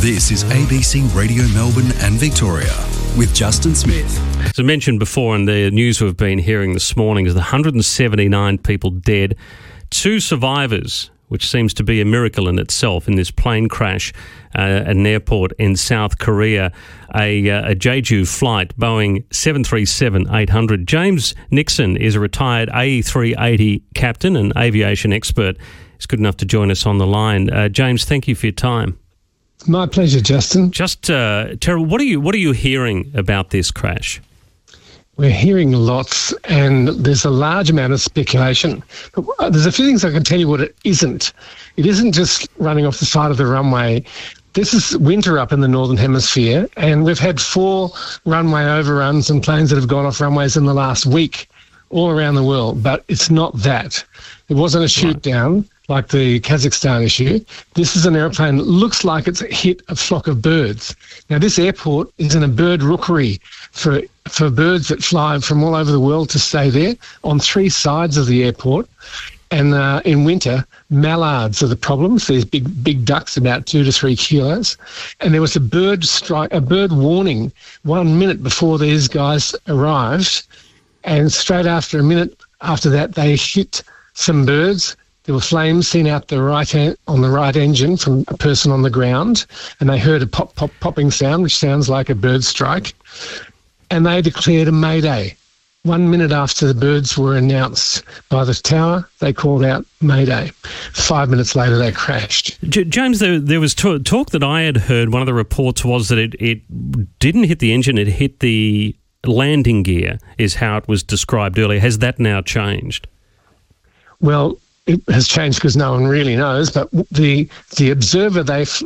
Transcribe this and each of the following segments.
This is ABC Radio Melbourne and Victoria with Justin Smith. As I mentioned before in the news we've been hearing this morning, is 179 people dead, 2 survivors, which seems to be a miracle in itself, in this plane crash at an airport in South Korea, a Jeju flight, Boeing 737-800. James Nixon is a retired AE380 captain and aviation expert. He's good enough to join us on the line. James, thank you for your time. My pleasure, Justin. Just, Terrell, what are you hearing about this crash? We're hearing lots, and there's a large amount of speculation. But there's a few things I can tell you what it isn't. It isn't just running off the side of the runway. This is winter up in the Northern Hemisphere, and we've had 4 runway overruns and planes that have gone off runways in the last week all around the world, but it's not that. It wasn't a shoot down like the Kazakhstan issue. This is an airplane that looks like it's hit a flock of birds. Now, this airport is in a bird rookery for birds that fly from all over the world to stay there on 3 sides of the airport. And in winter, mallards are the problems. These big ducks, about 2 to 3 kilos. And there was a bird warning 1 minute before these guys arrived. And straight after a minute after that, they hit some birds. There were flames seen out on the right engine from a person on the ground, and they heard a popping sound, which sounds like a bird strike. And they declared a mayday. 1 minute after the birds were announced by the tower, they called out mayday. 5 minutes later, they crashed. James, there was talk that I had heard. One of the reports was that it didn't hit the engine; it hit the landing gear, is how it was described earlier. Has that now changed? Well, it has changed because no one really knows, but the observer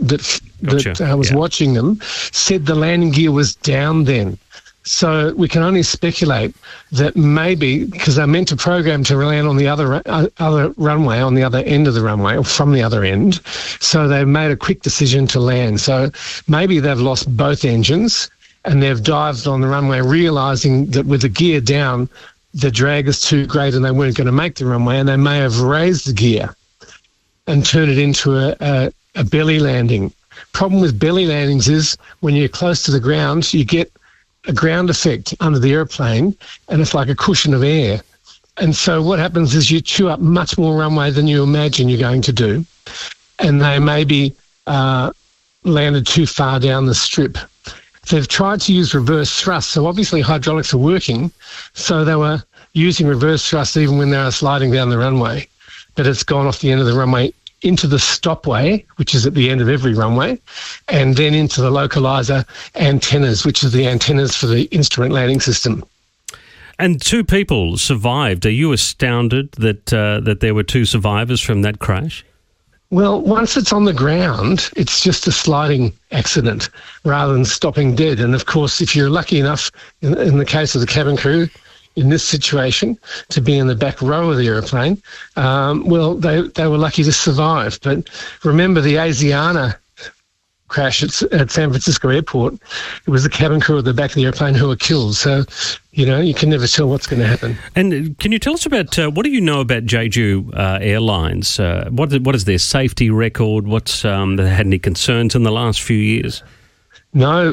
that was watching them said the landing gear was down then. So we can only speculate that maybe, because they're meant to program to land on the other runway, on the other end of the runway, or from the other end, so they made a quick decision to land. So maybe they've lost both engines and they've dived on the runway, realising that with the gear down, the drag is too great and they weren't going to make the runway, and they may have raised the gear and turned it into a belly landing. Problem with belly landings is when you're close to the ground, you get a ground effect under the airplane, and it's like a cushion of air. And so what happens is you chew up much more runway than you imagine you're going to do, and they maybe landed too far down the strip. They've tried to use reverse thrust, so obviously hydraulics are working, so they were using reverse thrust even when they were sliding down the runway. But it's gone off the end of the runway into the stopway, which is at the end of every runway, and then into the localizer antennas, which is the antennas for the instrument landing system. And 2 people survived. Are you astounded that there were 2 survivors from that crash? Well, once it's on the ground, it's just a sliding accident rather than stopping dead. And of course, if you're lucky enough, in the case of the cabin crew, in this situation, to be in the back row of the aeroplane, they were lucky to survive. But remember the Asiana crash at San Francisco Airport, it was the cabin crew at the back of the airplane who were killed. So, you can never tell what's going to happen. And can you tell us about, what do you know about Jeju Airlines? What is their safety record? Have they had any concerns in the last few years? No,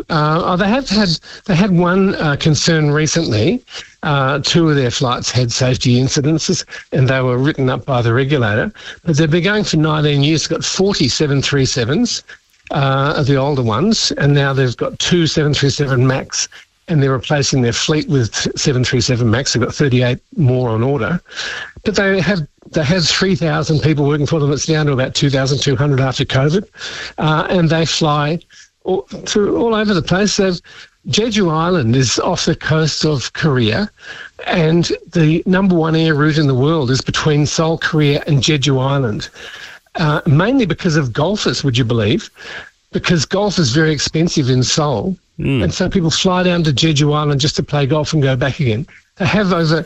they had one concern recently. 2 of their flights had safety incidences, and they were written up by the regulator. But they've been going for 19 years. They've got 40 737s, the older ones, and now they've got 2 737 MAX, and they're replacing their fleet with 737 MAX. They've got 38 more on order. But they have 3,000 people working for them. It's down to about 2,200 after COVID, and they fly all over the place. Jeju Island is off the coast of Korea, and the number 1 air route in the world is between Seoul, Korea and Jeju Island, mainly because of golfers, would you believe? Because golf is very expensive in Seoul, and so people fly down to Jeju Island just to play golf and go back again. They have over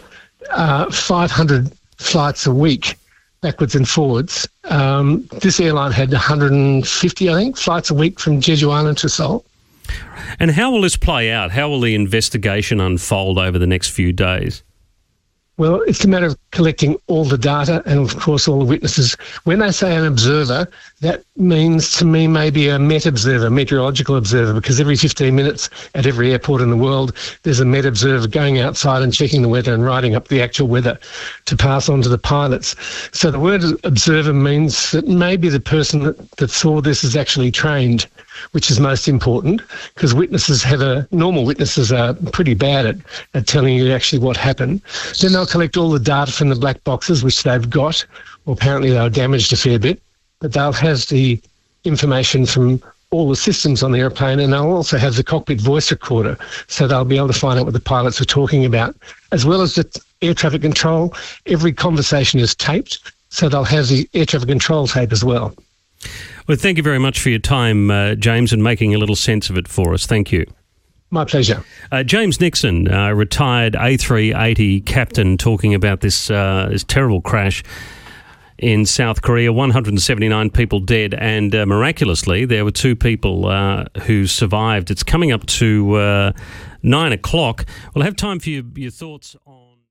500 flights a week, backwards and forwards. This airline had 150, I think, flights a week from Jeju Island to Seoul. And how will this play out? How will the investigation unfold over the next few days? Well, it's a matter of collecting all the data and, of course, all the witnesses. When they say an observer, that means to me maybe a Met observer, meteorological observer, because every 15 minutes at every airport in the world, there's a Met observer going outside and checking the weather and writing up the actual weather to pass on to the pilots. So the word observer means that maybe the person that saw this is actually trained, which is most important, because normal witnesses are pretty bad at telling you actually what happened. Then they'll collect all the data from the black boxes, which they've got. Well, apparently they were damaged a fair bit, but they'll have the information from all the systems on the airplane, and they'll also have the cockpit voice recorder, so they'll be able to find out what the pilots were talking about. As well as the air traffic control, every conversation is taped, so they'll have the air traffic control tape as well. Well, thank you very much for your time, James, and making a little sense of it for us. Thank you. My pleasure. James Nixon, retired A380 captain, talking about this terrible crash in South Korea. 179 people dead, and miraculously there were 2 people who survived. It's coming up to 9 o'clock. We'll have time for your thoughts on